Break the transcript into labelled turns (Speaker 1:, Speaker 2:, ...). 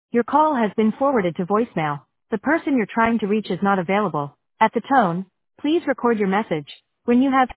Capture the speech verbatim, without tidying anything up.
Speaker 1: Your call has been forwarded to voicemail. The person you're trying to reach is not available. At the tone, please record your message. When you have